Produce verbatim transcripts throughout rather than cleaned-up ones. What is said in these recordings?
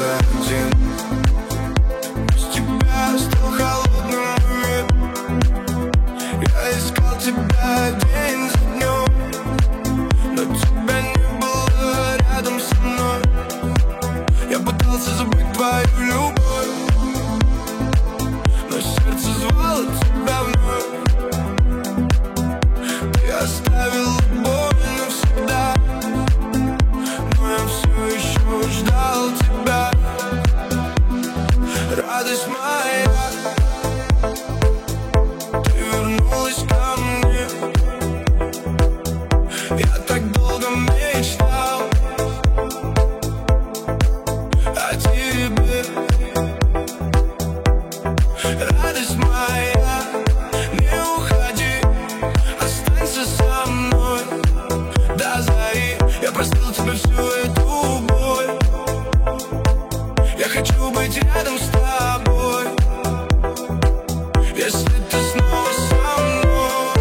остался один. Без тебя стал холодным мир. Я искал тебя день за днем, но тебя не было рядом со мной. Я пытался забыть твою любовь, но сердце звало тебя вновь. Ты оставила боль навсегда, но я все еще ждал тебя. Радость моя, ты вернулась ко мне. Я так долго мечтал о тебе. Радость моя, не уходи, останься со мной до зари. Я простил тебе всю эту боль. Я хочу быть рядом с тобой, если ты снова со мной.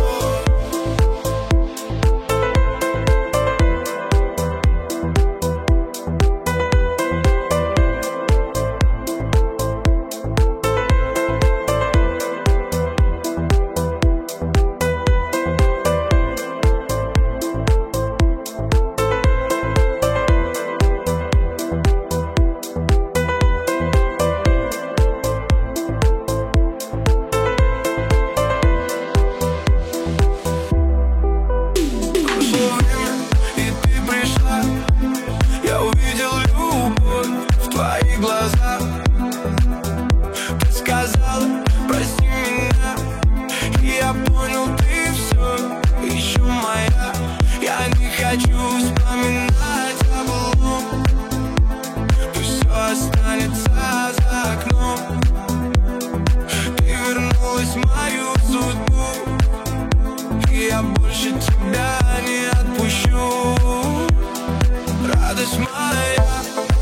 Хочу вспоминать о былом, пусть все останется за окном. Ты вернулась в мою судьбу, и я больше тебя не отпущу. Радость моя,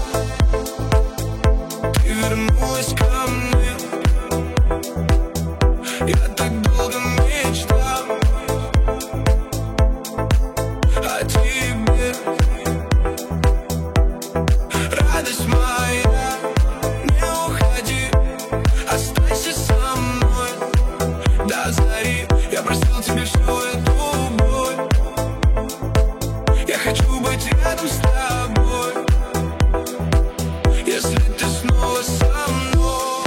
ты вернулась ко мне. Я так долго мечтал о тебе. Радость моя, не уходи, останься со мной до зари. Я простил тебе всю эту боль. Я хочу быть рядом с тобой, если ты снова со мной.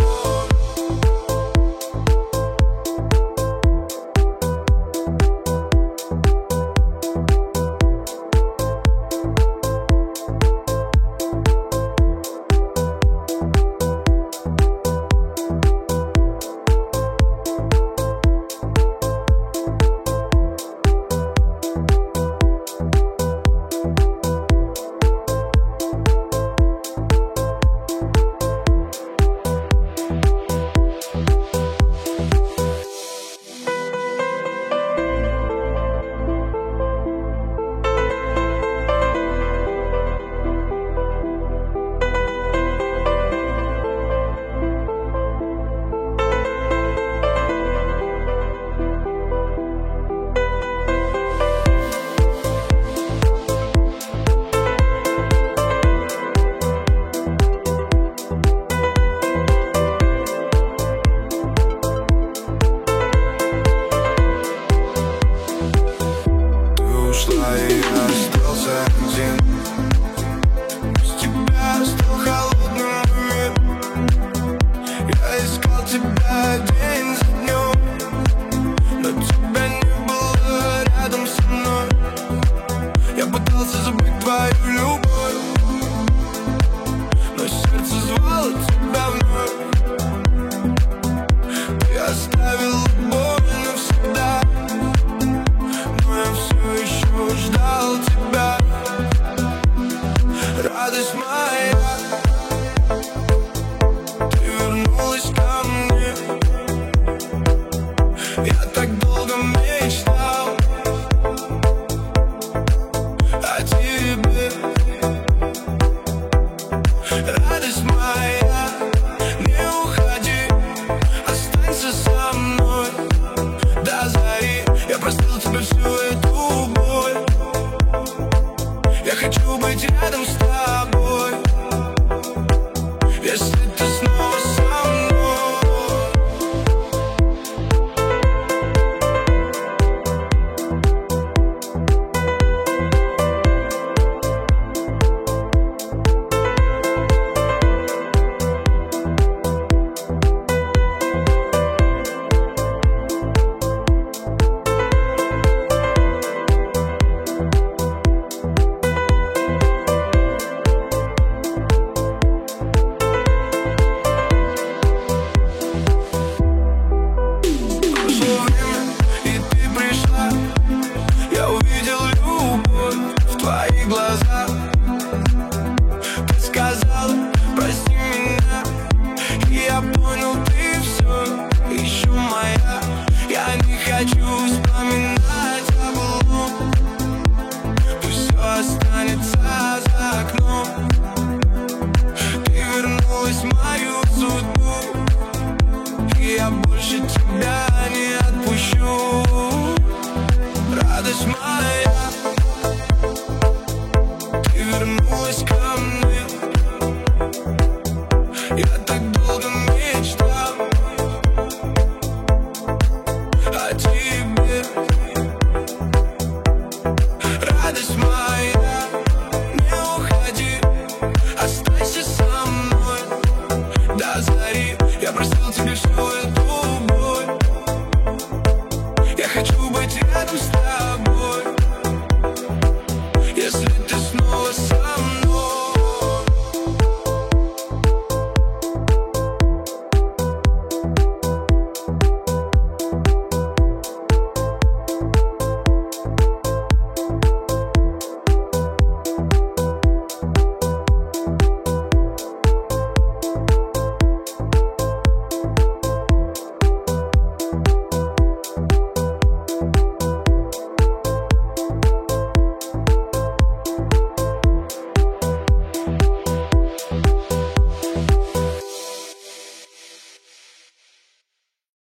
И я остался один. Без тебя стал холодным мир. Я искал тебя день за днем, но тебя не было рядом со мной. Я пытался забыть твою любовь, но сердце звало тебя вновь. Ты оставила боль навсегда, но я все еще ждал тебя. Радость моя, ты вернулась ко мне. Я так долго мечтал о тебе. this much.